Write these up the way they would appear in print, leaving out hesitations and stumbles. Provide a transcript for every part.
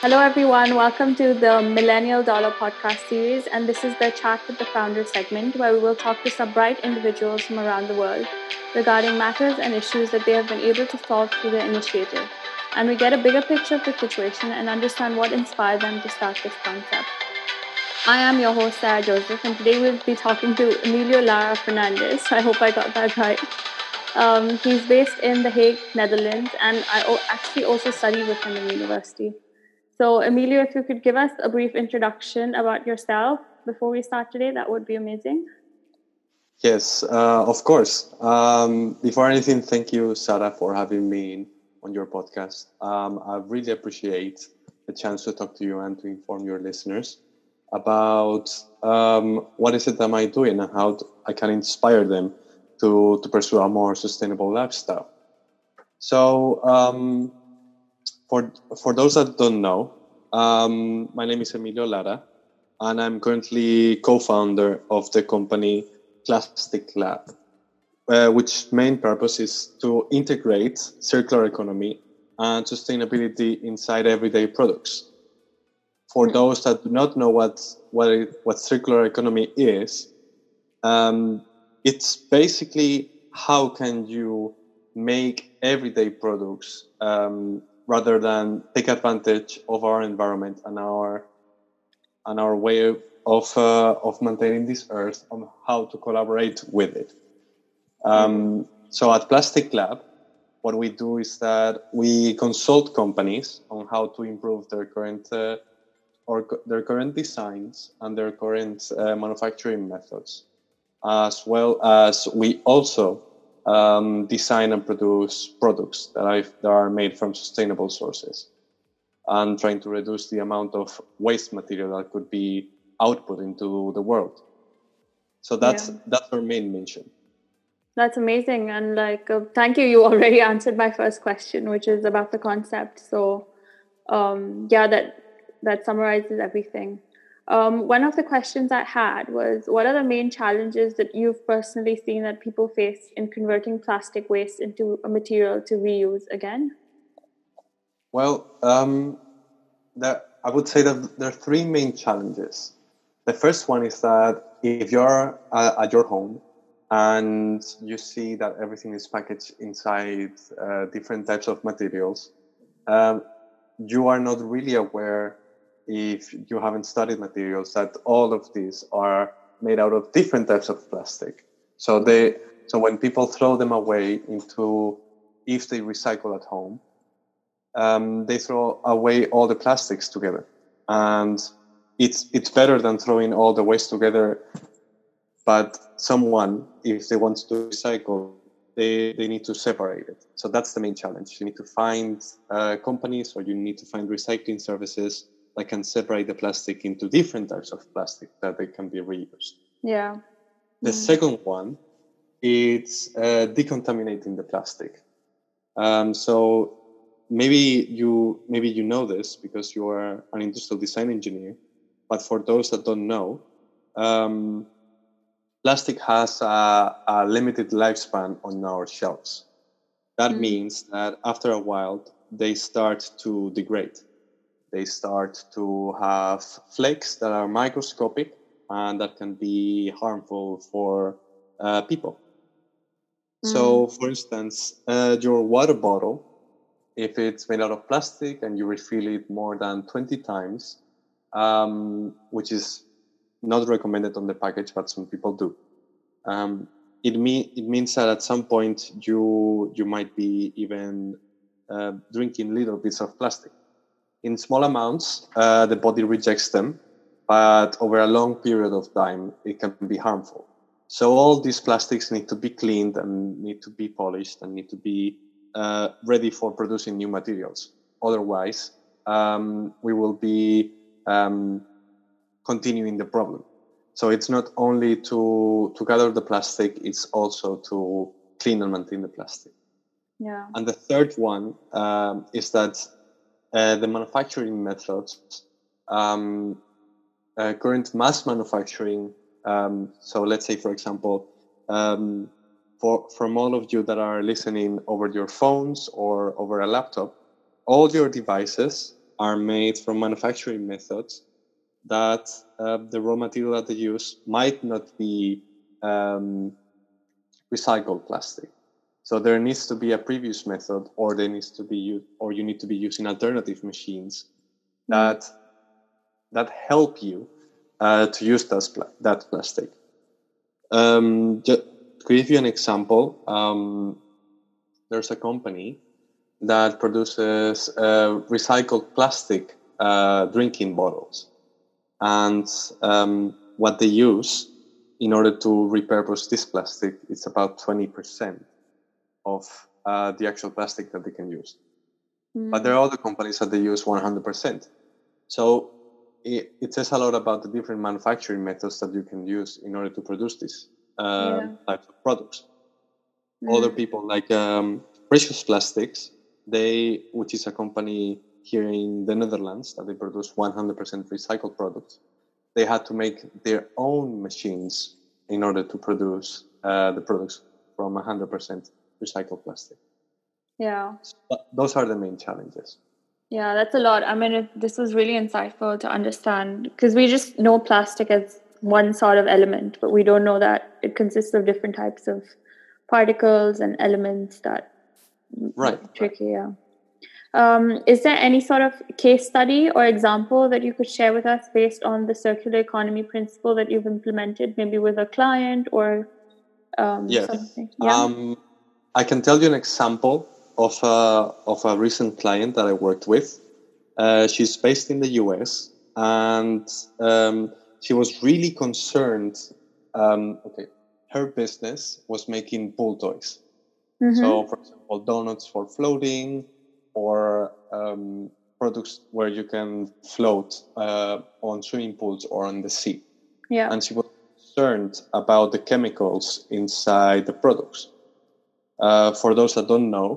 Hello, everyone. Welcome to the Millennial Dollar podcast series. And this is the Chat with the Founder segment, where we will talk to some bright individuals from around the world regarding matters and issues that they have been able to solve through their initiative. And we get a bigger picture of the situation and understand what inspired them to start this concept. I am your host, Sarah Joseph, and today we'll be talking to Emilio Lara Fernandez. I hope I got that right. He's based in The Hague, Netherlands, and I actually also studied with him in university. So, Emilio, if you could give us a brief introduction about yourself before we start today, that would be amazing. Yes, of course. Before anything, thank you, Sarah, for having me on your podcast. I really appreciate the chance to talk to you and to inform your listeners about what is it that I'm doing and how I can inspire them to pursue a more sustainable lifestyle. So, for those that don't know, my name is Emilio Lara, and I'm currently co-founder of the company Plastic Lab, which main purpose is to integrate circular economy and sustainability inside everyday products. For those that do not know what circular economy is, it's basically how can you make everyday products rather than take advantage of our environment and our way of maintaining this earth, on how to collaborate with it. So at Plastic Lab, what we do is that we consult companies on how to improve their current designs and their current manufacturing methods, as well as we also design and produce products that are made from sustainable sources, and trying to reduce the amount of waste material that could be output into the world. So that's our main mission. That's amazing. And thank you. You already answered my first question, which is about the concept. So that summarizes everything. One of the questions I had was, what are the main challenges that you've personally seen that people face in converting plastic waste into a material to reuse again? Well, I would say that there are three main challenges. The first one is that if you're at your home and you see that everything is packaged inside different types of materials, you are not really aware, if you haven't studied materials, that all of these are made out of different types of plastic. So when people throw them away if they recycle at home, they throw away all the plastics together. And it's better than throwing all the waste together. But someone, if they want to recycle, they need to separate it. So that's the main challenge. You need to find companies, or you need to find recycling services that can separate the plastic into different types of plastic that they can be reused. Yeah. The second one is decontaminating the plastic. So maybe you know this because you are an industrial design engineer, but for those that don't know, plastic has a limited lifespan on our shelves. That means that after a while, they start to degrade. They start to have flakes that are microscopic and that can be harmful for people. So, for instance, your water bottle, if it's made out of plastic and you refill it more than 20 times, which is not recommended on the package, but some people do. It means that at some point you might be even drinking little bits of plastic. In small amounts, the body rejects them, but over a long period of time, it can be harmful. So all these plastics need to be cleaned and need to be polished and need to be ready for producing new materials. Otherwise, we will be continuing the problem. So it's not only to gather the plastic, it's also to clean and maintain the plastic. Yeah. And the third one is that the manufacturing methods, current mass manufacturing. So let's say, for example, from all of you that are listening over your phones or over a laptop, all your devices are made from manufacturing methods that the raw material that they use might not be recycled plastic. So there needs to be a previous method, or there needs to be you need to be using alternative machines that help you to use that plastic. Just to give you an example, there's a company that produces recycled plastic drinking bottles, and what they use in order to repurpose this plastic is about 20% of the actual plastic that they can use. But there are other companies that they use 100%. So it says a lot about the different manufacturing methods that you can use in order to produce these types of products. Other people like Precious Plastics, which is a company here in the Netherlands that they produce 100% recycled products. They had to make their own machines in order to produce the products from 100% recycled plastic. Yeah. So those are the main challenges. Yeah, that's a lot. I mean, this was really insightful to understand, because we just know plastic as one sort of element, but we don't know that it consists of different types of particles and elements that right. Tricky, yeah. Is there any sort of case study or example that you could share with us based on the circular economy principle that you've implemented, maybe with a client or something? Yeah. I can tell you an example of a recent client that I worked with. She's based in the US, and she was really concerned. Her business was making pool toys. So, for example, donuts for floating, or products where you can float on swimming pools or on the sea. Yeah. And she was concerned about the chemicals inside the products. For those that don't know,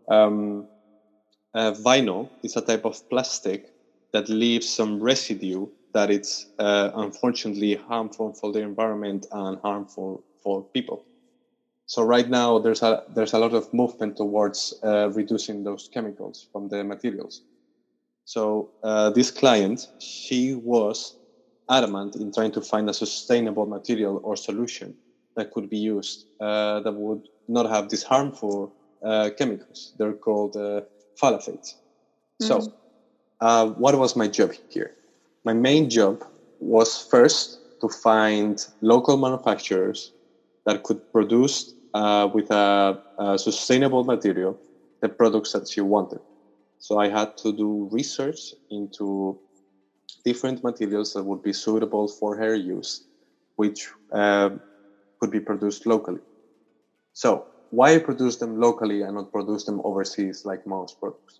vinyl is a type of plastic that leaves some residue that it's unfortunately harmful for the environment and harmful for people. So right now there's a lot of movement towards reducing those chemicals from the materials. So this client, she was adamant in trying to find a sustainable material or solution that could be used that would not have these harmful chemicals. They're called phthalates. So what was my job here? My main job was first to find local manufacturers that could produce with a sustainable material the products that she wanted. So I had to do research into different materials that would be suitable for her use, which could be produced locally. So why produce them locally and not produce them overseas like most products?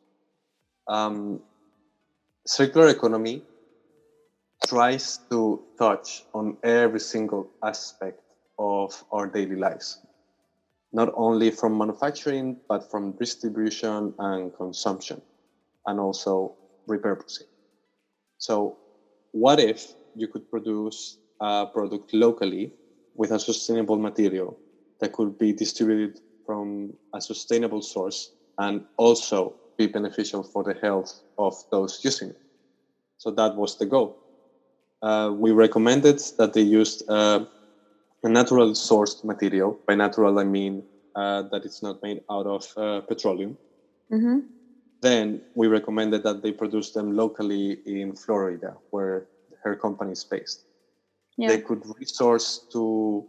Circular economy tries to touch on every single aspect of our daily lives, not only from manufacturing, but from distribution and consumption, and also repurposing. So what if you could produce a product locally with a sustainable material that could be distributed from a sustainable source and also be beneficial for the health of those using it? So that was the goal. We recommended that they used a natural sourced material. By natural, I mean that it's not made out of petroleum. Then we recommended that they produce them locally in Florida, where her company is based. Yeah. They could resource to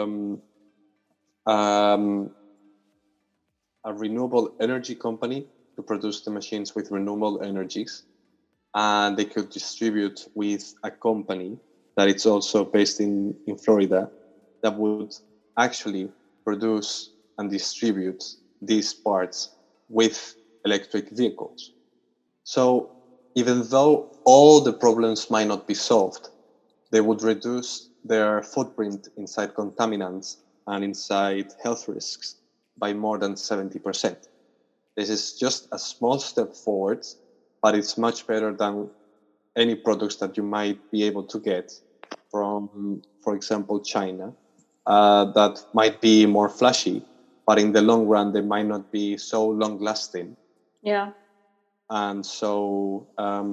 a renewable energy company to produce the machines with renewable energies. And they could distribute with a company that it's also based in Florida that would actually produce and distribute these parts with electric vehicles. So even though all the problems might not be solved, they would reduce their footprint inside contaminants and inside health risks by more than 70%. This is just a small step forward, but it's much better than any products that you might be able to get from, for example, China, that might be more flashy, but in the long run, they might not be so long-lasting. Yeah. and so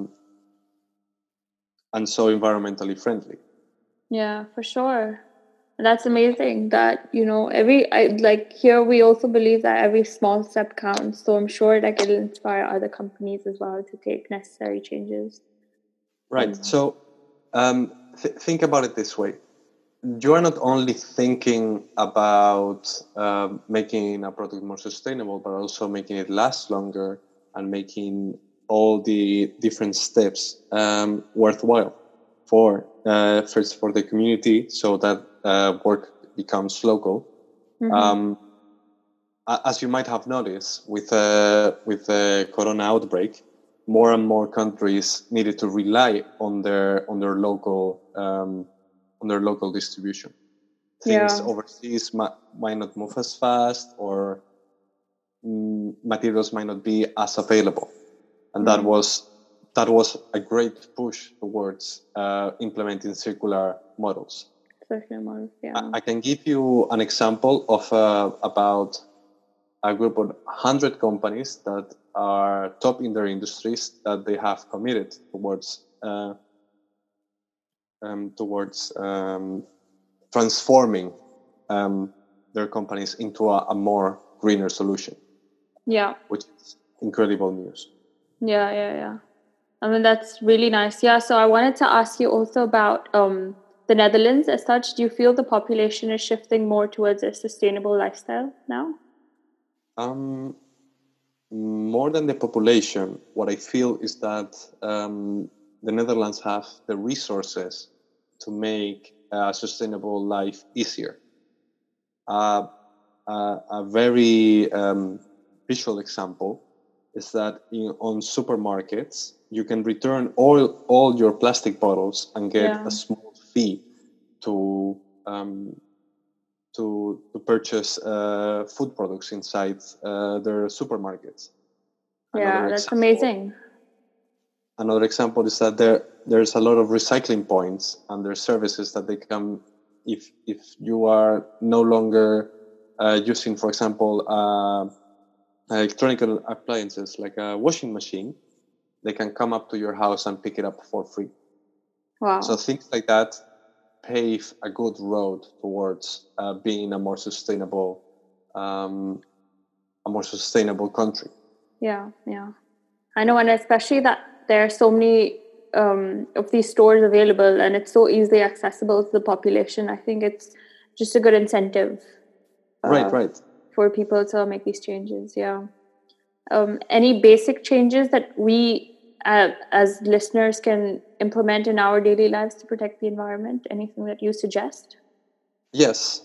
environmentally friendly. Yeah, for sure. That's amazing that, here we also believe that every small step counts. So I'm sure that it'll inspire other companies as well to take necessary changes. Right. So think about it this way. You are not only thinking about making a product more sustainable, but also making it last longer and making all the different steps worthwhile for first for the community, so that work becomes local. As you might have noticed, with the corona outbreak, more and more countries needed to rely on their local distribution. Things overseas might not move as fast, or materials might not be as available, and that was a great push towards implementing circular models. Circular models, yeah. I can give you an example of about a group of 100 companies that are top in their industries, that they have committed towards transforming their companies into a more greener solution. Yeah. Which is incredible news. Yeah. I mean, that's really nice. Yeah, so I wanted to ask you also about the Netherlands as such. Do you feel the population is shifting more towards a sustainable lifestyle now? More than the population, what I feel is that the Netherlands have the resources to make a sustainable life easier. A very visual example is that on supermarkets, you can return all your plastic bottles and get a small fee to purchase food products inside their supermarkets. That's amazing. Another example is that there's a lot of recycling points and there's services that they can, if you are no longer using, for example, electronic appliances like a washing machine, they can come up to your house and pick it up for free. Wow. So things like that pave a good road towards being a more sustainable country. Yeah. I know, and especially that there are so many of these stores available, and it's so easily accessible to the population. I think it's just a good incentive. Right. For people to make these changes. Yeah. Any basic changes that we as listeners can implement in our daily lives to protect the environment? Anything that you suggest? Yes.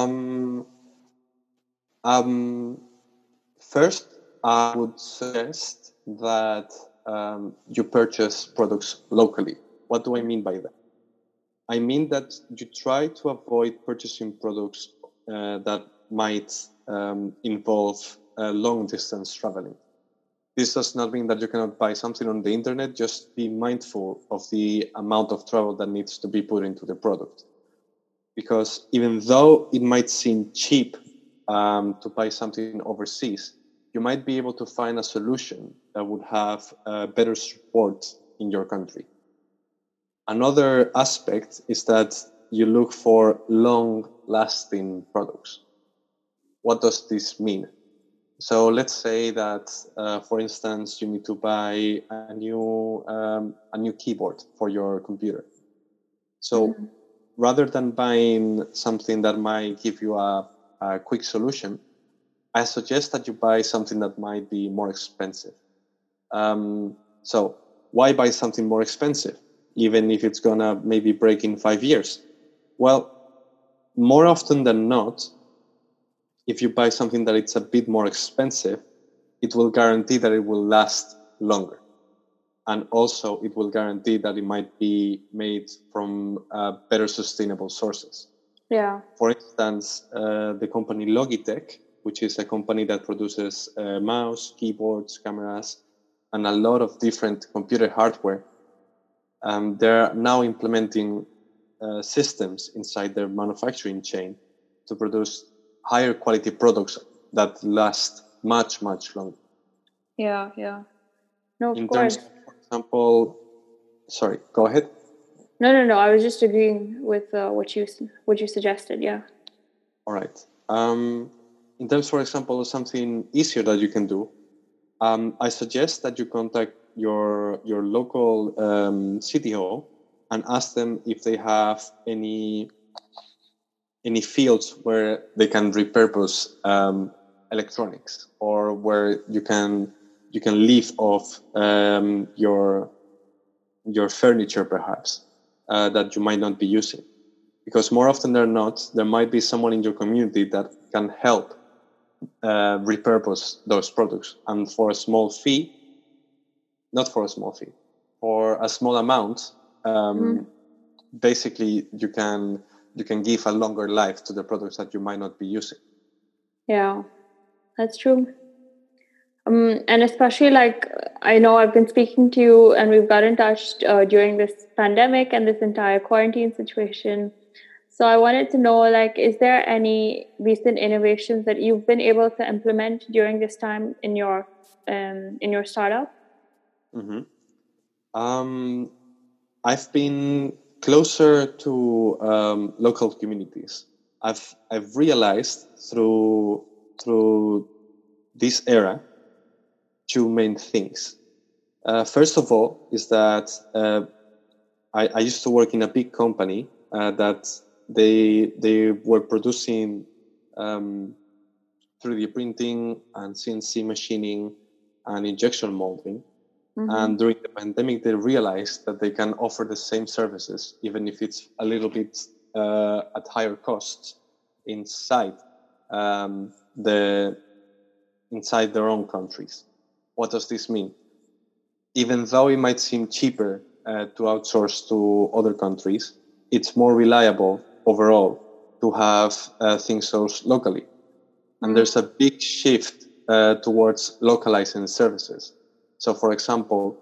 First, I would suggest that you purchase products locally. What do I mean by that? I mean that you try to avoid purchasing products that might involve long distance traveling. This does not mean that you cannot buy something on the internet. Just be mindful of the amount of travel that needs to be put into the product. Because even though it might seem cheap to buy something overseas, you might be able to find a solution that would have better support in your country. Another aspect is that you look for long-lasting products. What does this mean? So let's say that, for instance, you need to buy a new keyboard for your computer. So rather than buying something that might give you a quick solution, I suggest that you buy something that might be more expensive. So why buy something more expensive, even if it's gonna maybe break in 5 years? Well, more often than not, if you buy something that it's a bit more expensive, it will guarantee that it will last longer. And also it will guarantee that it might be made from better sustainable sources. Yeah. For instance, the company Logitech, which is a company that produces mouse, keyboards, cameras, and a lot of different computer hardware, they're now implementing systems inside their manufacturing chain to produce higher quality products that last much, much longer. Yeah. No, of In terms course. of, for example, sorry, go ahead. No. I was just agreeing with what you suggested. Yeah. All right. In terms, for example, of something easier that you can do, I suggest that you contact your local city hall and ask them if they have any fields where they can repurpose electronics, or where you can leave off your furniture, perhaps, that you might not be using. Because more often than not, there might be someone in your community that can help repurpose those products, and for a small fee, not for a small fee, for a small amount, basically you can give a longer life to the products that you might not be using. Yeah, that's true. And especially, like, I know I've been speaking to you and we've got in touch during this pandemic and this entire quarantine situation. So I wanted to know, like, is there any recent innovations that you've been able to implement during this time in your startup? Mm-hmm. I've been closer to local communities. I've realized through this era two main things. First of all, is that I used to work in a big company that they were producing 3D printing and CNC machining and injection molding. And during the pandemic, they realized that they can offer the same services, even if it's a little bit at higher costs, inside their own countries. What does this mean? Even though it might seem cheaper to outsource to other countries, it's more reliable overall to have things sourced locally. And there's a big shift towards localizing services. So, for example,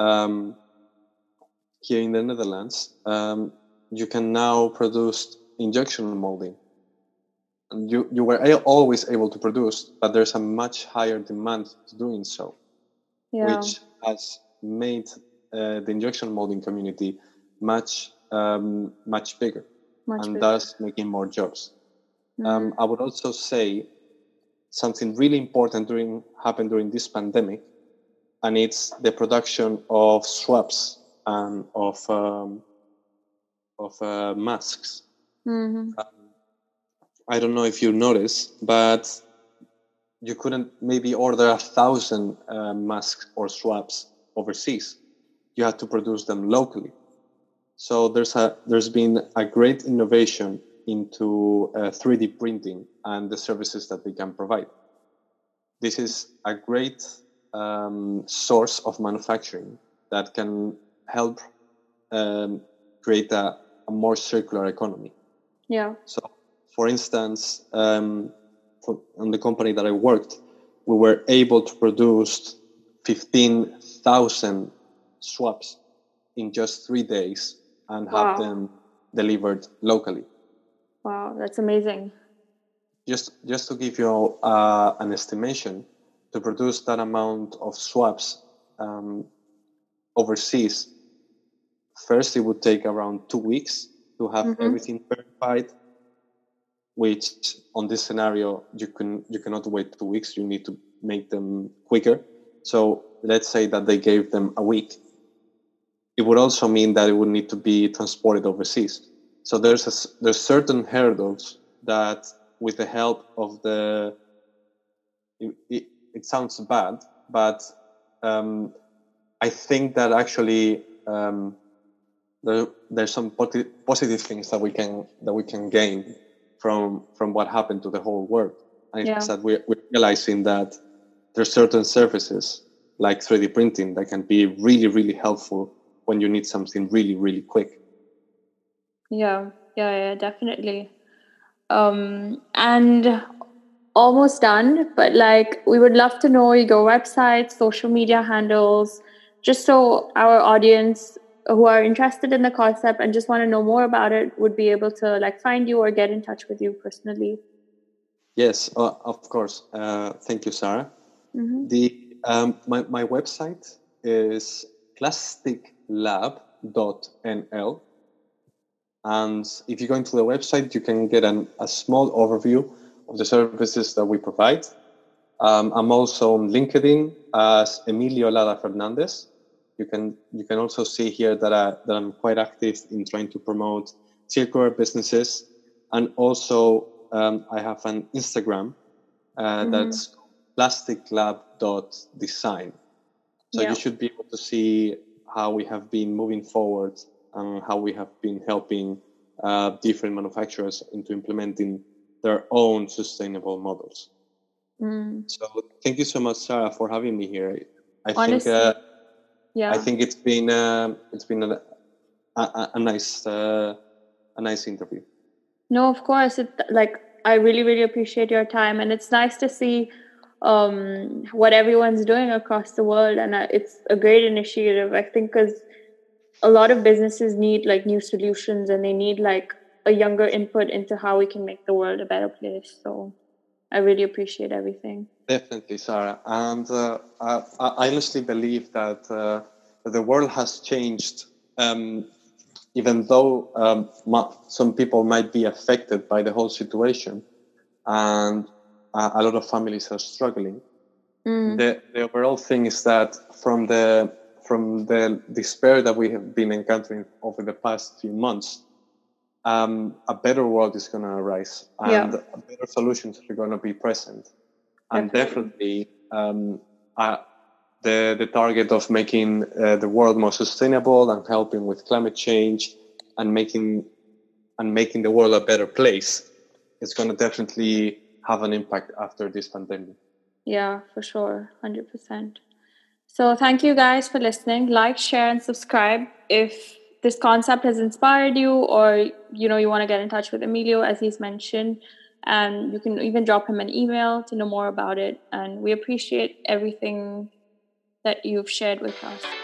here in the Netherlands, you can now produce injection molding. And you were always able to produce, but there's a much higher demand to doing so, which has made the injection molding community much bigger, thus making more jobs. I would also say something really important happened during this pandemic, and it's the production of swabs and of masks. I don't know if you noticed, but you couldn't maybe order 1,000 masks or swabs overseas. You had to produce them locally. So there's been a great innovation into 3D printing and the services that they can provide. This is a great source of manufacturing that can help create a more circular economy. Yeah. So, for instance, on the company that I worked, we were able to produce 15,000 swabs in just 3 days and have them delivered locally. Wow, that's amazing. Just to give you an estimation, to produce that amount of swabs overseas, first it would take around 2 weeks to have everything verified, which on this scenario you cannot wait 2 weeks. You need to make them quicker. So let's say that they gave them a week. It would also mean that it would need to be transported overseas. So there's certain hurdles that, with the help of it sounds bad, but I think that actually there's some positive things that we can gain from what happened to the whole world. And it's that we're realizing that there's certain services like 3D printing that can be really, really helpful when you need something really, really quick. Yeah, definitely. And almost done, but like, we would love to know your website, social media handles, just so our audience who are interested in the concept and just want to know more about it would be able to like find you or get in touch with you personally. Yes, of course. Thank you, Sarah. My website is plasticlab.nl. And if you go into the website, you can get a small overview of the services that we provide. I'm also on LinkedIn as Emilio Lara Fernandez. You can also see here that I'm quite active in trying to promote circular businesses, and also I have an Instagram that's plasticlab.design. So you should be able to see how we have been moving forward and how we have been helping different manufacturers into implementing their own sustainable models. So thank you so much, Sarah, for having me here. I think it's been a nice interview. No, of course. I really, really appreciate your time, and it's nice to see what everyone's doing across the world, and it's a great initiative, I think, because a lot of businesses need like new solutions, and they need like a younger input into how we can make the world a better place. So I really appreciate everything. Definitely, Sarah. And I honestly believe that the world has changed, even though some people might be affected by the whole situation, and a lot of families are struggling. The overall thing is that from the despair that we have been encountering over the past few months, a better world is going to arise, and better solutions are going to be present. And definitely, the target of making the world more sustainable and helping with climate change and making the world a better place is going to definitely have an impact after this pandemic. Yeah, for sure, 100%. So thank you guys for listening. Like, share, and subscribe if this concept has inspired you, or you want to get in touch with Emilio, as he's mentioned. And you can even drop him an email to know more about it. And we appreciate everything that you've shared with us.